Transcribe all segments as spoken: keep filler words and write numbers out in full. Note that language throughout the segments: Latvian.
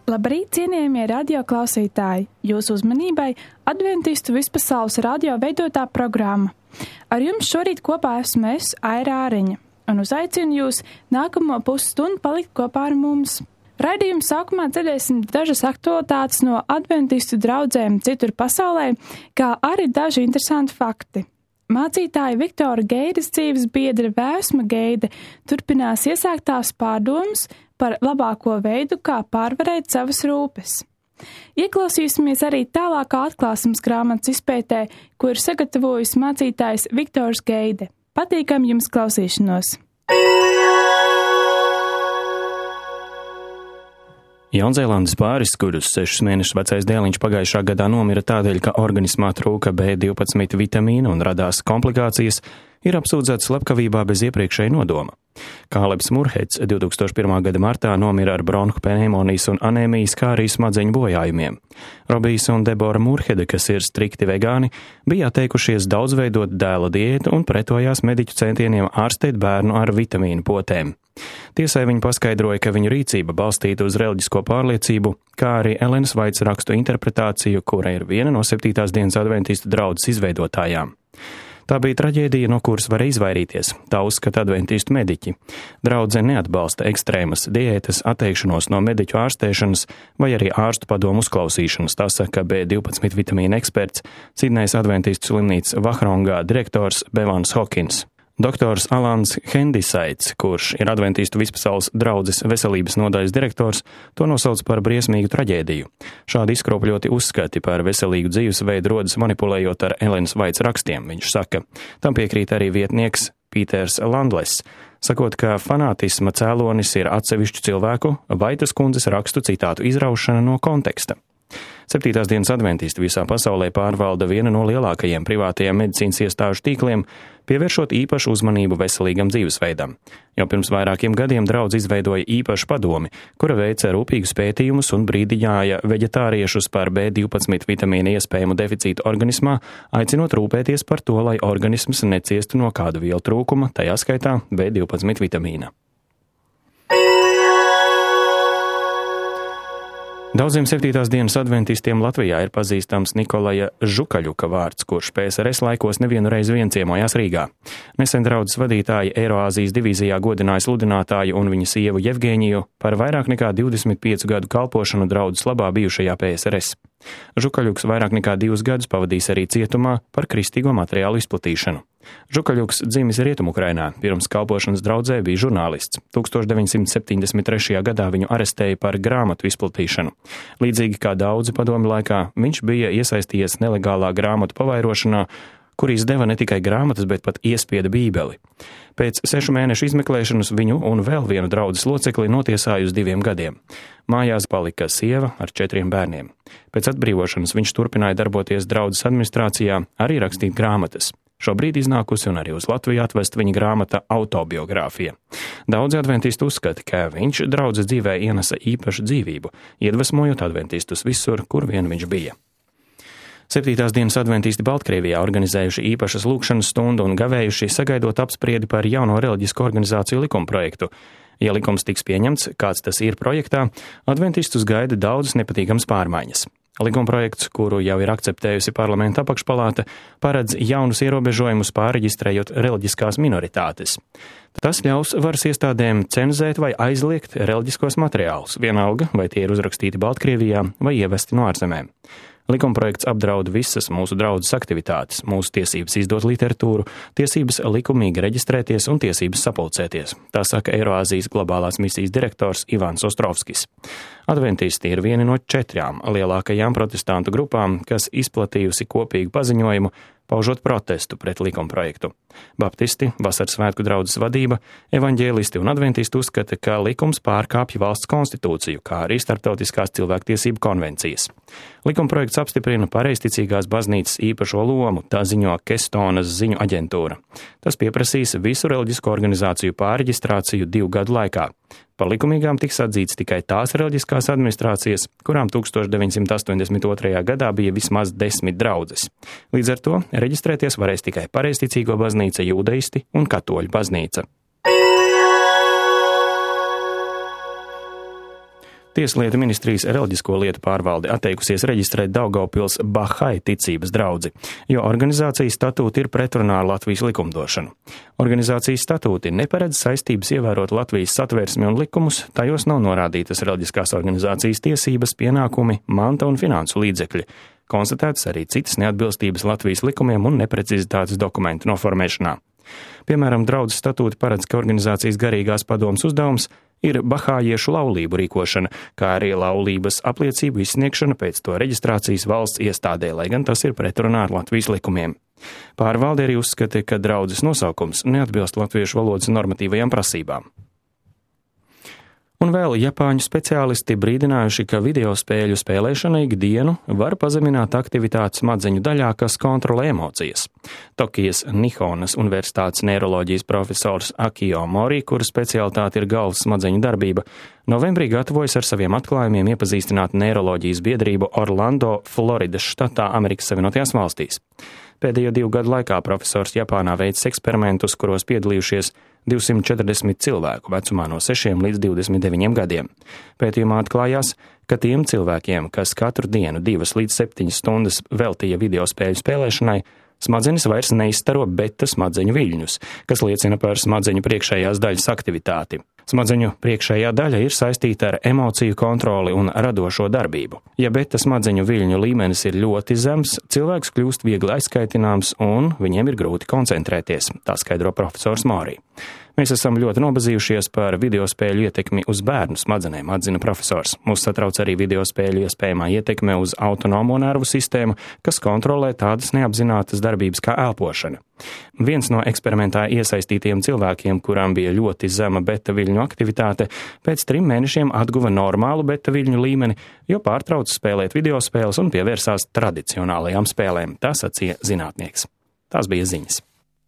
Labrīt, cienījamie radio klausītāji! Jūsu uzmanībai Adventistu vispasaules radio veidotā programma. Ar jums šorīt kopā esmu es, Aira Āriņa, un uzaicinu jūs nākamo pusstundu palikt kopā ar mums. Raidījuma sākumā dzirdēsim dažas aktualitātes no Adventistu draudzēm citur pasaulē, kā arī daži interesanti fakti. Mācītāja Viktora Geidas dzīves biedra Vēsma Geide turpinās iesāktās pārdomas par labāko veidu, kā pārvarēt savas rūpes. Ieklausīsimies arī tālākā atklāsmes grāmatas izpētē, ko ir sagatavojis mācītājs Viktors Geide. Patīkam jums klausīšanos! Jaunzēlandes pāris, kurus sešus mēnešus vecais dēliņš pagājušā gadā nomira tādēļ, ka organismā trūka B divpadsmit vitamīna un radās komplikācijas, ir apsūdzēts slepkavībā bez iepriekšēja nodoma. Kālebs Murheds divi tūkstoši pirmā gada martā nomira ar bronhu pneimonijas un anēmijas, kā arī smadzeņu bojājumiem. Robijs un Debora Murhede, kas ir strikti vegāni, bija atteikušies daudzveidot dēla diētu un pretojās mediķu centieniem ārstēt bērnu ar vitamīnu potēm. Tiesai viņi paskaidroja, ka viņu rīcība balstīta uz reliģisko pārliecību, kā arī Elenas Vaits rakstu interpretāciju, kura ir viena no septītās dienas adventistu draudzes izveidotājām. Tā bija traģēdija, no kuras var izvairīties, tā uzskata adventistu mediķi. Draudze neatbalsta ekstrēmas diētas, atteikšanos no mediķu ārstēšanas vai arī ārstu padomu uzklausīšanas, tā saka B divpadsmit vitamīna eksperts, Sidnejas adventistu slimnīcas Vahrongā direktors Bevans Hokins. Doktors Alans Hendisaits, kurš ir adventistu vispasaules draudzes veselības nodaļas direktors, to nosauc par briesmīgu traģēdiju. Šādi izkropļoti uzskati par veselīgu dzīvesveidu rodas manipulējot ar Elenas Vaits rakstiem, viņš saka. Tam piekrīt arī vietnieks Pīters Landles, sakot, ka fanātisma cēlonis ir atsevišķu cilvēku Vaitas kundzes rakstu citātu izraušana no konteksta. Septītās dienas adventisti visā pasaulē pārvalda viena no lielākajiem privātajiem medicīnas iestāžu tīkliem, pievēršot īpašu uzmanību veselīgam dzīvesveidam. Jau pirms vairākiem gadiem draudz izveidoja īpašu padomi, kura veica rūpīgus pētījumus un brīdināja veģetāriešus par B divpadsmit vitamīna iespējamu deficītu organismā, aicinot rūpēties par to, lai organisms neciestu no kāda vielu trūkuma, tajā skaitā B divpadsmit vitamīna. Daudziem septītās dienas adventistiem Latvijā ir pazīstams Nikolaja Žukaļuka vārds, kurš P S R S laikos nevienu reizi vien ciemojās Rīgā. Nesen draudzes vadītāji Eiroāzijas divīzijā godināja sludinātāju un viņa sievu Jevgēņiju par vairāk nekā divdesmit piecu gadu kalpošanu draudzes labā bijušajā P S R S. Žukaļuks vairāk nekā divus gadus pavadījis arī cietumā par kristīgo materiālu izplatīšanu. Žukaļuks dzimis Rietumukrainā, pirms kalpošanas draudzē bija žurnālists. tūkstoš deviņsimt septiņdesmit trešajā gadā viņu arestēja par grāmatu izplatīšanu. Līdzīgi kā daudzi padomju laikā, viņš bija iesaistījies nelegālā grāmatu pavairošanā, kur izdeva ne tikai grāmatas, bet pat iespieda bībeli. Pēc sešu mēnešu izmeklēšanas viņu un vēl vienu draudzes locekli notiesāja uz diviem gadiem. Mājās palika sieva ar četriem bērniem. Pēc atbrīvošanas viņš turpināja darboties draudzes administrācijā, arī rakstīt grāmatas. Šobrīd iznākusi un arī uz Latviju atvest viņa grāmata autobiogrāfija. Daudzi adventisti uzskata, ka viņš draudzes dzīvē ienesa īpašu dzīvību, iedvesmojot adventistus visur, kur vien viņš bija. Septītās dienas adventisti Baltkrievijā organizējuši īpašas lūkšanas stundu un gavējuši sagaidot apspriedi par jauno reliģisko organizāciju likumprojektu. Ja likums tiks pieņemts, kāds tas ir projektā, adventistus gaida daudzas nepatīkamas pārmaiņas. Likumprojekts, kuru jau ir akceptējusi parlamenta apakšpalāta, paredz jaunus ierobežojumus pārreģistrējot reliģiskās minoritātes. Tas ļaus varas iestādēm cenzēt vai aizliegt reliģiskos materiālus, vienalga, vai tie ir uzrakstīti Baltkrievijā vai ievesti no ārzemēm. Likumprojekts apdraud visas mūsu draudzes aktivitātes, mūsu tiesības izdot literatūru, tiesības likumīgi reģistrēties un tiesības sapulcēties, tā saka Eiroāzijas globālās misijas direktors Ivans Ostrovskis. Adventisti ir viena no četrām lielākajām protestantu grupām, kas izplatījusi kopīgu paziņojumu, paužot protestu pret likumprojektu. Baptisti, vasaras svētku draudzes vadība, evaņģēlisti un adventisti uzskata, ka likums pārkāpj valsts konstitūciju, kā arī starptautiskās cilvēktiesību konvencijas. Likumprojekts apstiprina pareizticīgās baznīcas īpašo lomu, tā ziņo Kestonas ziņu aģentūra. Tas pieprasīs visu reliģisko organizāciju pārreģistrāciju divu gadu laikā. Par likumīgām tiks atzīts tikai tās reliģiskās administrācijas, kurām tūkstoš deviņsimt astoņdesmit otrajā gadā bija vismaz desmit draudzes. Līdz ar to reģistrēties varēs tikai pareizticīgo baznīca, jūdeisti un katoļu baznīca. Tieslietu ministrijas reliģisko lietu pārvalde atteikusies reģistrēt Daugavpils Bahai ticības draudzi, jo organizācijas statūti ir pretrunā ar Latvijas likumdošanu. Organizācijas statūti neparedz saistības ievērot Latvijas satversmi un likumus, tajos nav norādītas reliģiskās organizācijas tiesības, pienākumi, manta un finansu līdzekļi. Konstatētas arī citas neatbilstības Latvijas likumiem un neprecizitātes dokumentu noformēšanā. Piemēram, draudzes statūti paredz, ka organizācijas garīgās padomes uzdevums ir bahājiešu laulību rīkošana, kā arī laulības apliecību izsniegšana pēc to reģistrācijas valsts iestādē, lai gan tas ir pretrunā ar Latvijas likumiem. Pārvalde arī uzskata, ka draudzes nosaukums neatbilst latviešu valodas normatīvajām prasībām. Un vēl Japāņu speciālisti brīdinājuši, ka videospēļu spēlēšana ikdienu var pazemināt aktivitātes smadzeņu daļā, kas kontrolē emocijas. Tokijas Nihonas Universitātes neiroloģijas profesors Akio Mori, kura specialitāte ir galvas smadzeņu darbība, novembrī gatavojas ar saviem atklājumiem iepazīstināt neiroloģijas biedrību Orlando, Floridas štatā, Amerikas Savienotajās valstīs. Pēdējo divu gadu laikā profesors Japānā veicis eksperimentus, kuros piedalījušies divsimt četrdesmit cilvēku vecumā no sešiem līdz divdesmit deviņiem gadiem. Pētījumā atklājās, ka tiem cilvēkiem, kas katru dienu divas līdz septiņas stundas veltīja videospēļu spēlēšanai, smadzenes vairs neizstaro beta smadzeņu viļņus, kas liecina par smadzeņu priekšējās daļas aktivitāti. Smadzeņu priekšējā daļa ir saistīta ar emociju kontroli un radošo darbību. Ja beta smadzeņu viļņu līmenis ir ļoti zems, cilvēks kļūst viegli aizskaitināms un viņiem ir grūti koncentrēties, tā skaidro profesors Mori. Mēs esam ļoti nobazījušies par videospēļu ietekmi uz bērnu smadzenēm, atzina profesors. Mūs satrauc arī videospēļu iespējamā ietekme uz autonomo nervu sistēmu, kas kontrolē tādas neapzinātas darbības kā elpošana. Viens no eksperimentā iesaistītiem cilvēkiem, kurām bija ļoti zema beta viļņu aktivitāte, pēc trim mēnešiem atguva normālu beta viļņu līmeni, jo pārtrauca spēlēt videospēles un pievērsās tradicionālajām spēlēm, tā sacīja zinātnieks. Tās bija ziņas.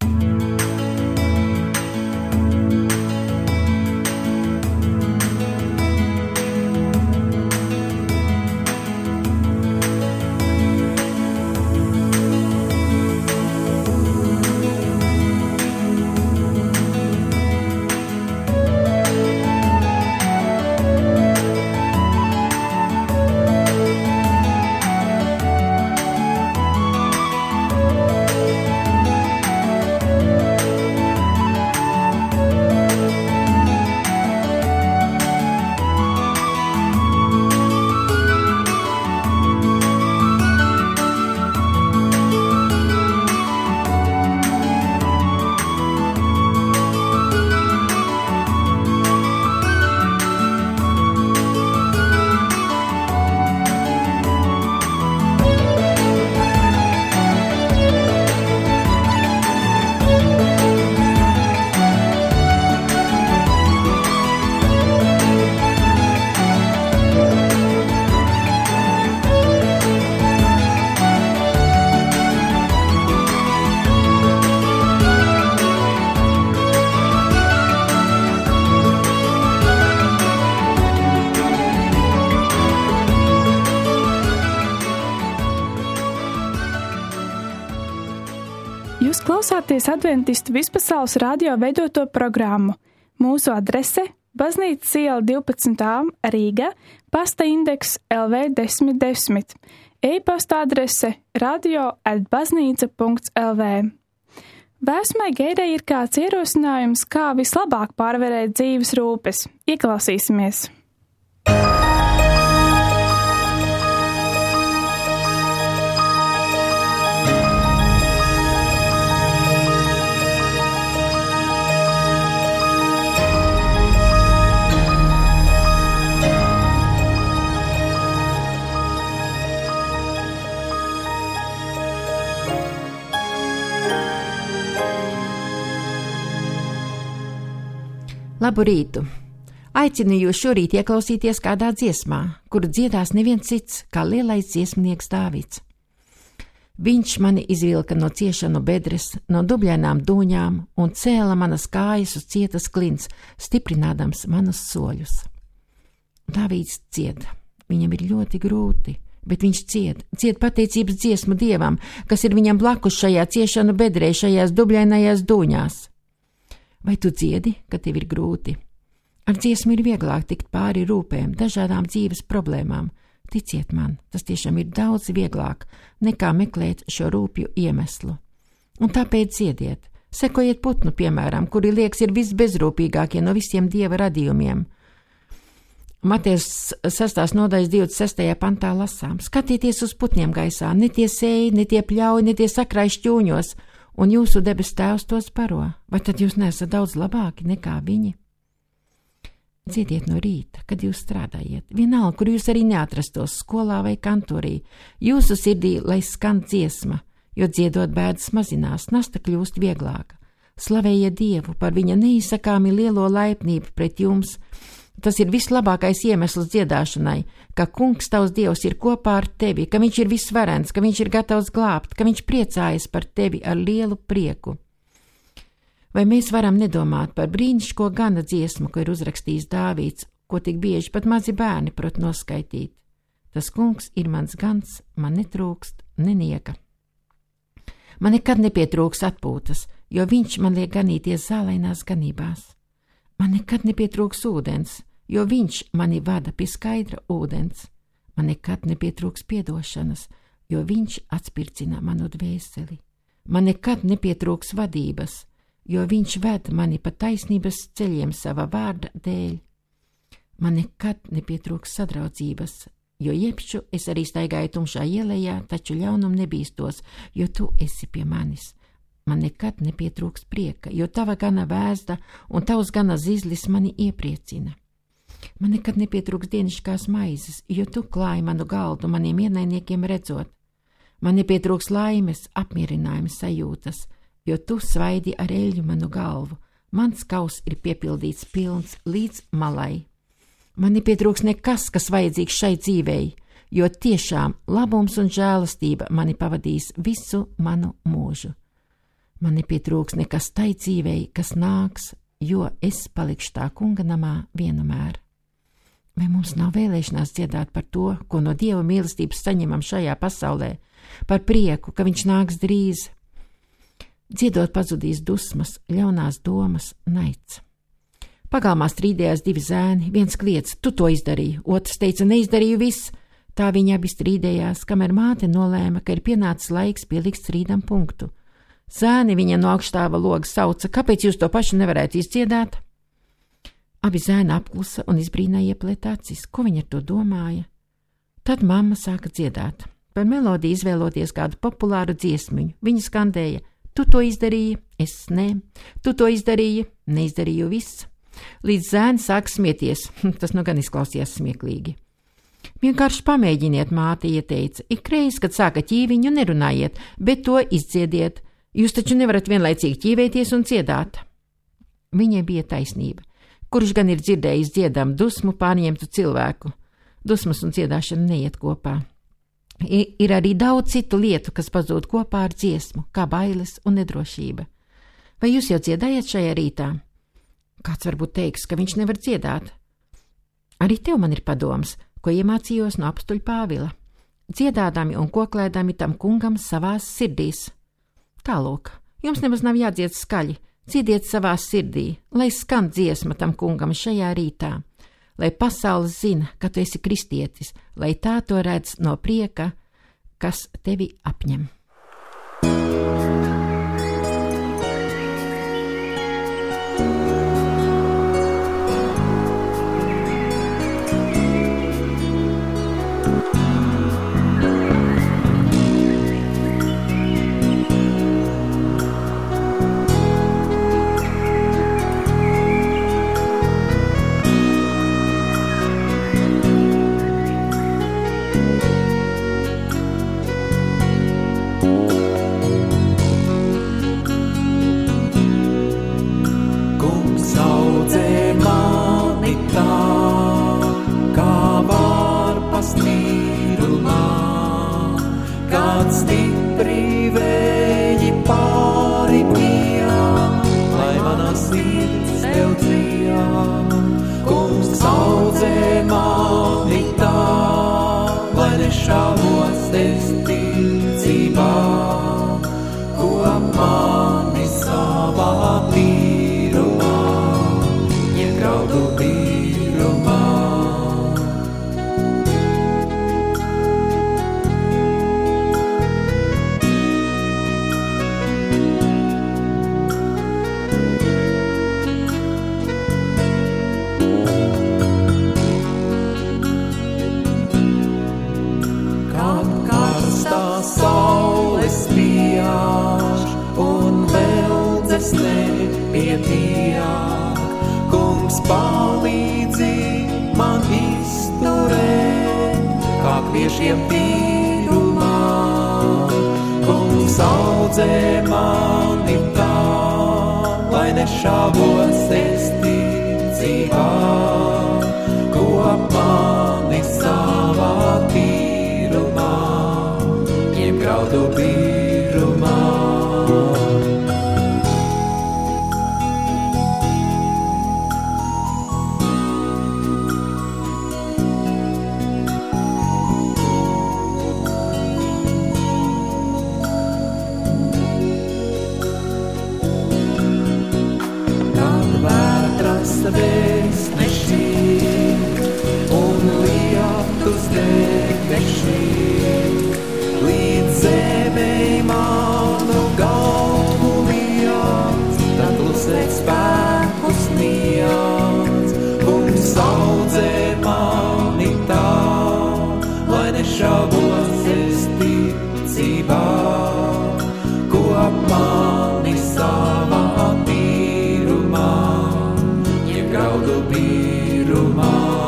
Klausāties Adventistu vispasaules radio veidoto programmu. Mūsu adrese – Baznīcas iela divpadsmit A, Rīga, pasta indeks L V desmit desmit, e-pasta adrese radio at baznīca punkts L V. Vēsmai Geirei ir kāds ierosinājums, kā vislabāk pārvarēt dzīves rūpes. Ieklausīsimies! Labu rītu! Aicinu jūs šorīt ieklausīties kādā dziesmā, kuru dziedās neviens cits, kā lielais dziesmnieks Dāvids. Viņš mani izvilka no ciešanu bedres, no dubļainām dūņām un cēla manas kājas uz cietas klints, stiprinādams manus soļus. Dāvids cied. Viņam ir ļoti grūti, bet viņš cied. Cied pateicības dziesmu Dievam, kas ir viņam blakus šajā ciešanu bedrē, šajās dubļainajās dūņās. Vai tu dziedi, ka tev ir grūti? Ar dziesmu ir vieglāk tikt pāri rūpēm, dažādām dzīves problēmām. Ticiet man, tas tiešām ir daudz vieglāk nekā meklēt šo rūpju iemeslu. Un tāpēc dziediet, sekojiet putnu piemēram, kuri liekas ir visbezrūpīgākie no visiem Dieva radījumiem. Matejs sestās nodaļas divdesmit sestajā pantā lasām: skatieties uz putniem gaisā, ne tie sēj, ne tie pļauj, ne tie sakrāj šķūņos, un jūsu debes tēvs tos baro. Vai tad jūs neesat daudz labāki nekā viņi? Dziediet no rīta, kad jūs strādājat, vienalga, kur jūs arī neatrastos, skolā vai kantorī, jūsu sirdī, lai skan dziesma, jo dziedot bēdas mazinās, nasta kļūst vieglāka. Slavējiet Dievu par viņa neizsakāmi lielo laipnību pret jums. Tas ir vislabākais iemesls dziedāšanai, ka Kungs tavs Dievs ir kopā ar tevi, ka viņš ir visvarens, ka viņš ir gatavs glābt, ka viņš priecājas par tevi ar lielu prieku. Vai mēs varam nedomāt par brīnišķīgo gana dziesmu, ko ir uzrakstījis Dāvīds, ko tik bieži pat mazi bērni prot noskaitīt? Tas Kungs ir mans gans, man netrūkst nenieka. Man nekad nepietrūks atpūtas, jo viņš man liek ganīties zālainās ganībās. Man nekad nepietrūks ūdens, jo viņš mani vada pie skaidra ūdens. Man nekad nepietrūks piedošanas, jo viņš atspircina manu dvēseli. Man nekad nepietrūks vadības, jo viņš ved mani pa taisnības ceļiem sava vārda dēļ. Man nekad nepietrūks sadraudzības, jo jebšu es arī staigāju tumšā ielējā, taču ļaunum nebīstos, jo tu esi pie manis. Man nekad nepietrūks prieka, jo tava gana vēzda un tavs gana zizlis mani iepriecina. Man nekad nepietrūks dienišķās maizes, jo tu klāji manu galdu maniem ienaidniekiem redzot. Man nepietrūks laimes, apmierinājums sajūtas, jo tu svaidi ar eļļu manu galvu. Mans kaus ir piepildīts pilns līdz malai. Man nepietrūks nekas, kas vajadzīgs šai dzīvei, jo tiešām labums un žēlastība mani pavadīs visu manu mūžu. Man nepietrūks nekas tai dzīvei, kas nāks, jo es palikšu tā kunga namā vienmēr. Vai mums nav vēlēšanās dziedāt par to, ko no Dieva mīlestības saņemam šajā pasaulē, par prieku, ka viņš nāks drīz? Dziedot pazudīs dusmas, ļaunās domas, naids. Pagalmā strīdējās divi zēni, viens kliedz, tu to izdarīji, otrs teica, neizdarīju viss. Tā viņi abi strīdējās, kamēr māte nolēma, ka ir pienācis laiks pielikt strīdam punktu. Zēni viņa no augstāva loga sauca, kāpēc jūs to pašu nevarētu izdziedāt? Abi zēni apklusa un izbrīnā ieplēt acis, ko viņa ar to domāja. Tad mamma sāka dziedāt. Par melodiju izvēloties kādu populāru dziesmiņu, viņa skandēja, tu to izdarīji, es ne, tu to izdarīji, neizdarīju viss. Līdz zēni sāk smieties, tas nu gan izklausījās smieklīgi. Vienkārši pamēģiniet, māte ieteica, ikreiz, kad sāka ķīviņu, nerunājiet, bet to izdziediet. Jūs taču nevarat vienlaicīgi ķīvēties un dziedāt. Viņai bija taisnība. Kurš gan ir dzirdējis dziedam dusmu pārņemtu cilvēku? Dusmas un dziedāšana neiet kopā. I, ir arī daudz citu lietu, kas pazūd kopā ar dziesmu, kā bailes un nedrošība. Vai jūs jau dziedājat šajā rītā? Kāds varbūt teiks, ka viņš nevar dziedāt. Arī tev man ir padoms, ko iemācījos no apstuļa Pāvila. Dziedādami un koklēdami tam kungam savās sirdīs. Tālūk, jums nemaz nav jādzied skaļi, dziediet savā sirdī, lai skan dziesma tam kungam šajā rītā, lai pasaule zina, ka tu esi kristietis, lai tā to redz no prieka, kas tevi apņem. Mani savā tīrumā, iegraudu bija. nepietiek, kungs palīdzi man izturēt, kā kviešiem tīrumā, kungs audzē mani tā, lai nešāvos es ticībā, kop mani savā tīrumā, ņem graudu bīrumā. Vēsneši un lietus degneši, līdz zemei manu galvu liec, tad klusēt spēku sniedz, kungs audzē mani tā, lai nešaubos es ticībā, kop mani savā tīrumā, graudu bīrumā.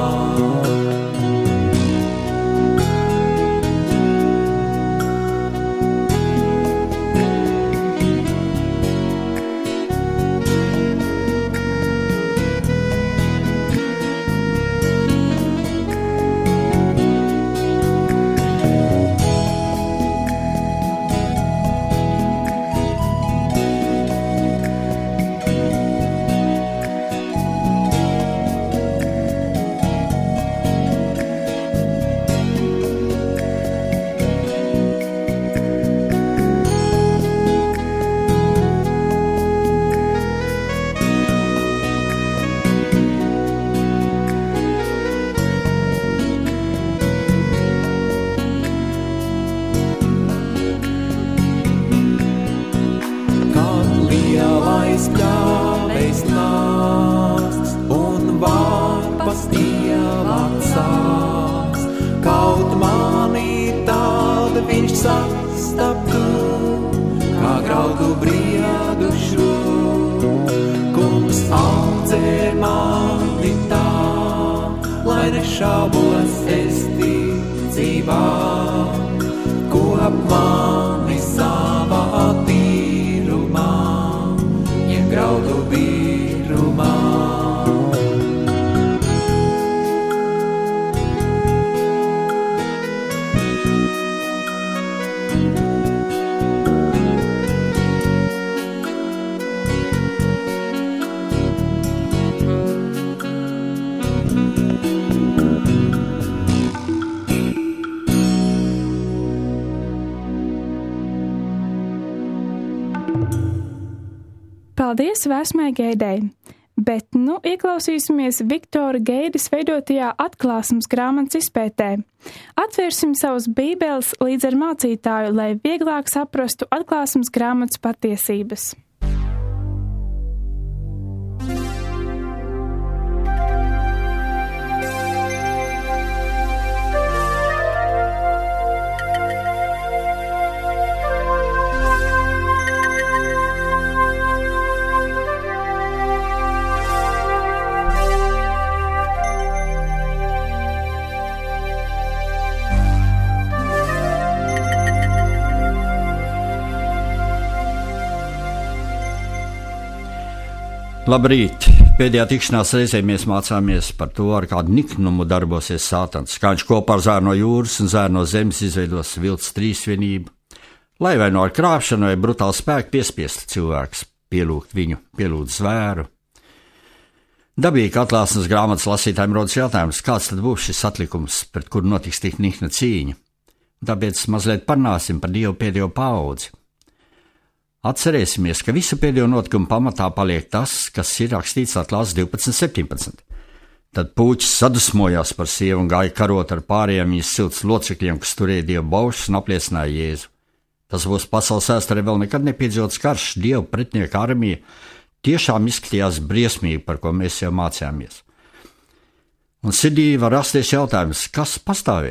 Šaubos es ticībā, kop mani savā tīrumā, ņem graudu bīrumā. Paldies Vēsmai Geidei, bet nu ieklausīsimies Viktora Geides veidotajā atklāsmes grāmatas izpētē. Atvērsim savus bībeles līdz ar mācītāju, lai vieglāk saprastu atklāsmes grāmatas patiesības. Labrīt! Pēdējā tikšanās reizē mēs mācāmies par to, ar kādu niknumu darbosies Sātans, kā viņš kopā ar zēru no jūras un zēru no zemes izveidos vilts trīsvienību, lai vai no ar krāpšanu vai brutālu spēku piespiestu cilvēks pielūgt viņu, pielūgt zvēru. Dabīgi, ka atklāsmes grāmatas lasītājiem rodas jautājums, kāds tad būs šis atlikums, pret kuru notiks tik nikna cīņa. Tāpēc mazliet parunāsim par Dievu pēdējo paudzi. Atcerēsimies, ka visu pēdējo notikumu pamatā paliek tas, kas ir rakstīts Atklāsmes divpadsmit septiņpadsmit. Tad puķis sadusmojās par sievu un gāja karot ar pārējiem viņas siltas locekļiem, kas turēja Dieva baušus un apliecināja Jēzu. Tas būs pasaules vēsturē vēl nekad nepiedzīvots karš, Dieva pretinieka armija tiešām izskatījās briesmīgi, par ko mēs jau mācījāmies. Un sirdī var rasties jautājums, kas pastāvēs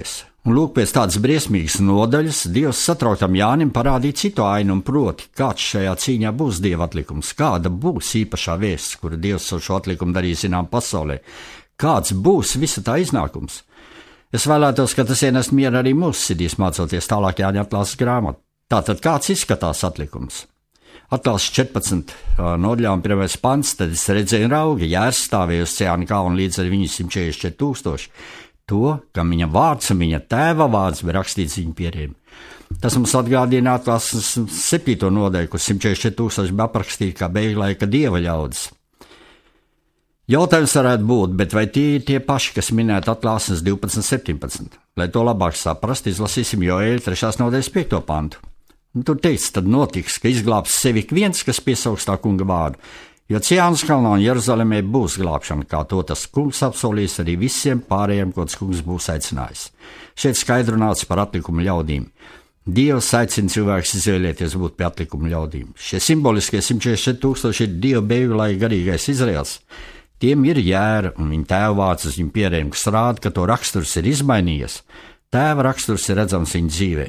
Un lūk, pēc tādas briesmīgas nodaļas Dievs satrauktam Jānim parādīja citu ainu, un proti, kāds šajā cīņā būs Dieva atlikums, kāda būs īpašā vēsts, kuru Dievs ar šo atlikumu darīs zinām pasaulē, kāds būs visa tā iznākums. Es vēlētos, ka tas ienest mieru arī mūsu sirdīs, mācoties tālāk Jāņa atklāsmes grāmatu. Tātad kāds izskatās atlikums? Atklāsmes četrpadsmit nodaļā un pirmais pants, tad es redzēju raugi, Jērs stāvēja uz Ciāna kalna līdz ar viņu simt četrdesmit četri tūkstoši. To, ka viņa vārds un viņa tēva vārds bija rakstīts viņa pieriem. Tas mums atgādina atklāsmes septīto nodaļu, kur simt četrdesmit četri tūkstoši bija aprakstīti kā beigu laika dieva ļaudis. Jautājums varētu būt, bet vai tie ir tie paši, kas minēti atklāsmes divpadsmit septiņpadsmit? Lai to labāk saprast, izlasīsim Joēļa trešās nodaļas piekto pantu. Un tur teikts, tad notiks, ka izglābs sevi ik viens, kas piesauks tā kunga vārdu. Jo Ciānas kalnā un Jeruzalemē būs glābšana, kā to tas kungs apsolīs arī visiem pārējiem, ko tas kungs būs aicinājis. Šeit skaidri runāts par atlikumu ļaudīm. Dievs aicina cilvēkus izvēlēties būt pie atlikumu ļaudīm. Šie simboliskie simt četrdesmit četri tūkstoši ir Dieva beigu laika garīgais Izraels. Tiem ir Jēra un viņa tēva vārds uz viņu pierēm, kas rāda, ka to raksturs ir izmainījies. Tēva raksturs ir redzams viņa dzīvē.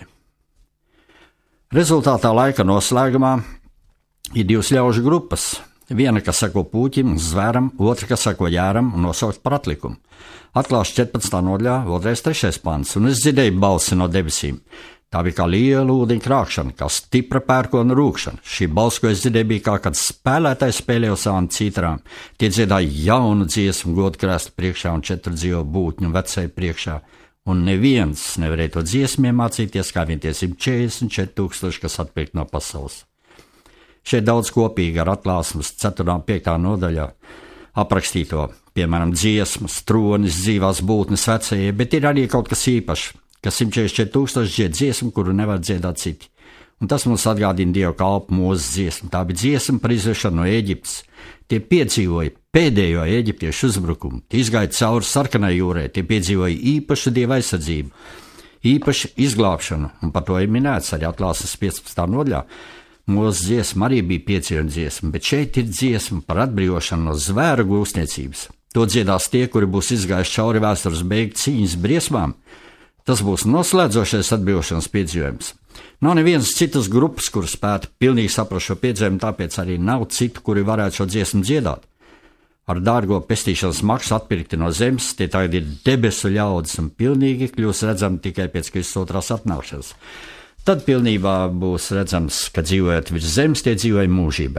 Rezultātā laika noslēgumā ir divas ļaužu grupas. Viena, kas sako pūķim un zvēram, otra, kas sako jēram un nosaukt par atlikumu. Atklāsmes četrpadsmitā nodaļā, otrais, trešais pants, un es dzirdēju balsi no debesīm. Tā bija kā liela ūdeņa krākšana, kā stipra pērkona rūkšana. Šī balss, ko es dzirdēju, bija kā kāds spēlētājs spēlē uz savām cītrām. Tie dziedāja jaunu dziesmu godu krēslu priekšā un četru dzīvo būtņu vecēju priekšā. Un neviens nevarēja to dziesmu iemācīties, kā vien tie simt četrdesmit četri tūkstoši, kas atpirkt no pasaules. Šeit daudz kopīgi ar atklāsmes ceturtā un piektā nodaļā aprakstīto, piemēram, dziesmas, tronis, dzīvās būtnes vecējie, bet ir arī kaut kas īpašs, ka simt četrdesmit četri tūkstoši dzied dziesmu, kuru nevar dziedāt citi. Un tas mums atgādina Dieva kalpu Mūzes dziesmu. Tā bija dziesma par izvešanu no Ēģiptes. Tie piedzīvoja pēdējo eģiptiešu uzbrukumu, tie izgāja cauri sarkanai jūrai, tie piedzīvoja īpašu Dieva aizsardzību, īpašu izglābšanu, un par to ir minēts arī atklāsmes piecpadsmitā nodaļā. Mūsu dziesma arī bija piecienu dziesma, bet šeit ir dziesma par atbrīvošanu no zvēra gūstniecības. To dziedās tie, kuri būs izgājuši cauri vēstures beigu cīņas briesmām. Tas būs noslēdzošais atbrīvošanas piedzīvojums. Nav nevienas citas grupas, kuras spētu pilnīgi saprast šo piedzīvojumu, tāpēc arī nav citu, kuri varētu šo dziesmu dziedāt. Ar dārgo pestīšanas maksu atpirkti no zemes, tie tagad ir debesu ļaudis un pilnīgi kļūs redzami tikai pēc Kristus otrās atnākšanas. Tad pilnībā būs redzams, ka dzīvojot virs zemes, tie dzīvoja mūžībai.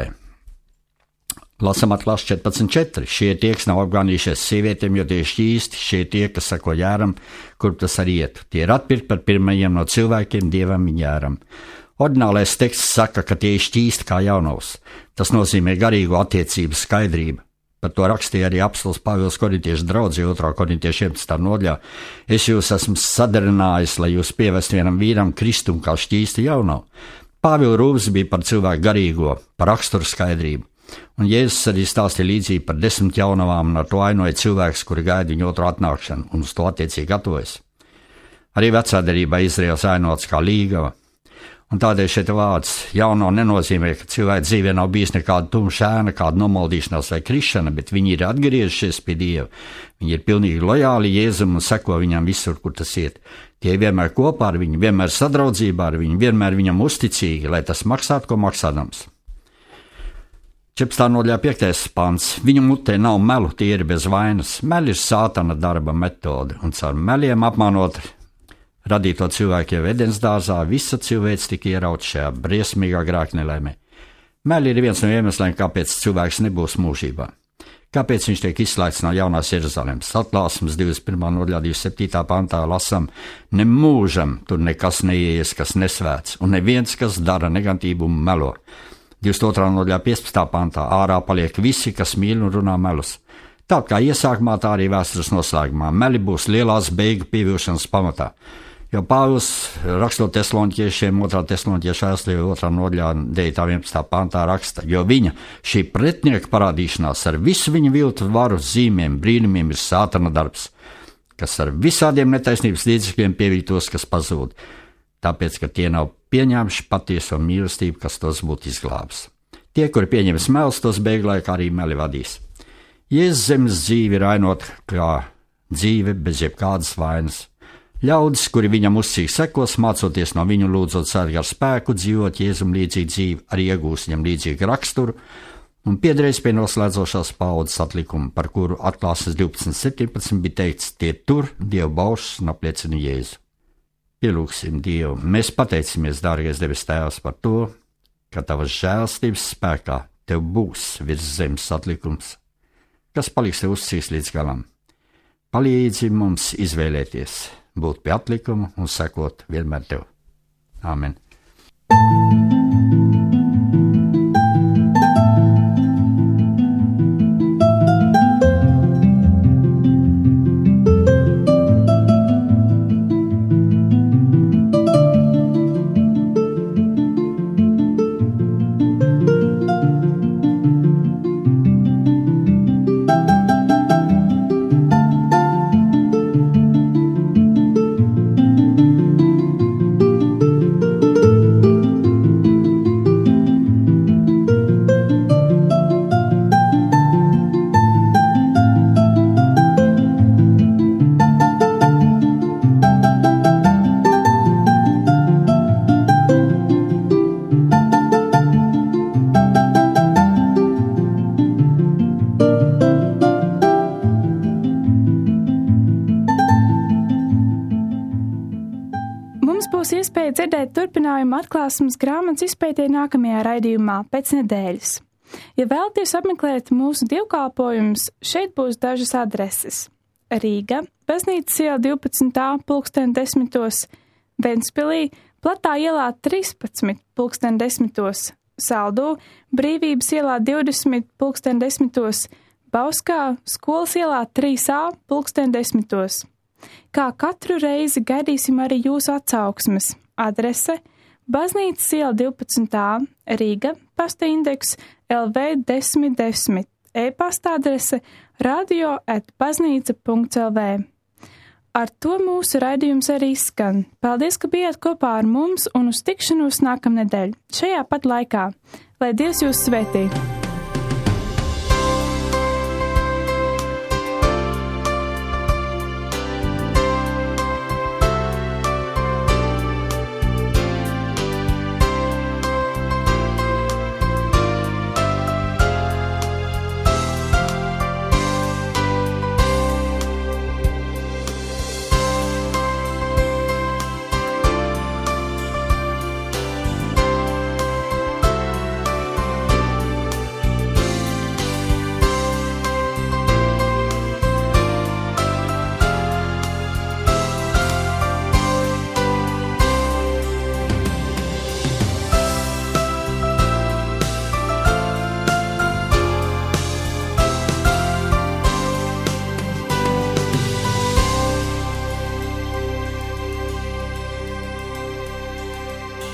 Lasam atklāsmes četrpadsmit četri. Šie tie, kas nav apgānījušies sievietēm, jo tie ir šķīsti, šie tie, kas sako jēram, kur tas arī iet. Tie ir atpirkti par pirmajiem no cilvēkiem, dievam un jēram. Ordinālais teksts saka, ka tie ir šķīsti kā jaunavs. Tas nozīmē garīgo attiecību skaidrību. Par to rakstīja arī apostols Pāvils korintiešu draudzē otrā korintiešu vienpadsmitā nodaļā. Es jūs esmu sadarinājis, lai jūs pievestu vienam vīram Kristumu kā šķīstu jaunavu. Pāvila rūpes bija par cilvēku garīgo, par raksturu skaidrību. Un Jēzus arī stāstīja līdzību par desmit jaunavām, un ar to ainoja cilvēks, kuri gaida viņu otru atnākšanu un uz to attiecīgi gatavojas. Arī vecā derībā Izraels ainots kā līgava. Un tādēļ šeit vārds jauno nenozīmē, ka cilvēka dzīvē nav bijis nekāda tumša ēna, kāda nomaldīšanās vai krišana, bet viņi ir atgriežies pie Dieva. Viņi ir pilnīgi lojāli Jēzum un seko viņam visur, kur tas iet. Tie vienmēr kopā ar viņu, vienmēr sadraudzībā ar viņu, vienmēr viņam uzticīgi, lai tas maksātu, ko maksādams. četrpadsmitā nodaļā piektais pants. Viņu mutē nav melu, tie ir bez vainas. Meli ir sātana darba metode, un caur meliem apmanot radīto cilvēku jau Edens dārzā, visa cilvēks tika ierauts šajā briesmīgā grēka nelaimē. Meli ir viens no iemesliem, kāpēc cilvēks nebūs mūžībā. Kāpēc viņš tiek izslēgts no jaunās Jeruzalemes? Atklāsmes divdesmit pirmā nodaļā divdesmit septītā pantā lasam, ne mūžam tur nekas neieies, kas nesvēts, un neviens, kas dara negantību un melo. divdesmit otrā nodaļā piecpadsmitā pantā ārā paliek visi, kas mīl un runā melus. Tā kā iesākumā, tā arī vēstures noslēgumā. Meli būs lielās beigu pievilšanas pamatā. Jo Pāvils rakstot Tesaloniķiešiem, otrā Tesaloniķiešu vēstulē, otrā nodaļā, devītā vienpadsmitā pantā raksta, jo viņa šī pretnieka parādīšanās ar visu viņa viltu varu, zīmēm, brīnumiem ir sātana darbs, kas ar visādiem netaisnības līdzekļiem pievīd tos, kas pazūd, tāpēc, ka tie nav pieņēmuši patieso mīlestību, kas tos būtu izglābs. Tie, kuri pieņems melus, tos beiglaikā arī meli vadīs. Jēzus zemes dzīve ir ainot kā dzīve bez jebkādas vainas. Ļaudis, kuri viņam uzcīgi sekos, mācoties no viņu lūdzot sargā ar spēku, dzīvot Jēzum līdzīgu dzīvi, arī iegūs viņam līdzīgu raksturu un piederēs pie noslēdzošās paaudzes atlikuma, par kuru atklāsmes divpadsmit septiņpadsmit bija teikts, tie tur Dieva baušas un apliecina Jēzu. Pielūgsim Dievu, mēs pateicamies, dārgais debes Tēvs, par to, ka tavas žēlstības spēkā tev būs virs zemes atlikums, kas paliks tev uzcīgs līdz galam. Palīdzi mums izvēlēties, būt pie atlikuma un sekot vienmēr tev. Āmen. Dzirdēt turpinājumu atklāsmes grāmatas izpētē nākamajā raidījumā pēc nedēļas. Ja vēlaties apmeklēt mūsu dievkalpojumus, šeit būs dažas adreses. Rīga, Baznīcas iela divpadsmit A pulksten desmitos, Ventspilī, Platā ielā trīspadsmit pulksten desmitos, Saldū, Brīvības ielā divdesmit pulksten desmitos, Bauskā, Skolas ielā trīs A pulksten desmitos. Kā katru reizi gaidīsim arī jūsu atsauksmes. Adrese Baznīcas iela divpadsmit A, Rīga, pasta indeks L V desmit desmit, e-pasta adrese radio at baznīca punkts L V. Ar to mūsu raidījums arī skan. Paldies, ka bijāt kopā ar mums un uz tikšanos nākamnedēļ, šajā pat laikā. Lai Dievs jūs svētī!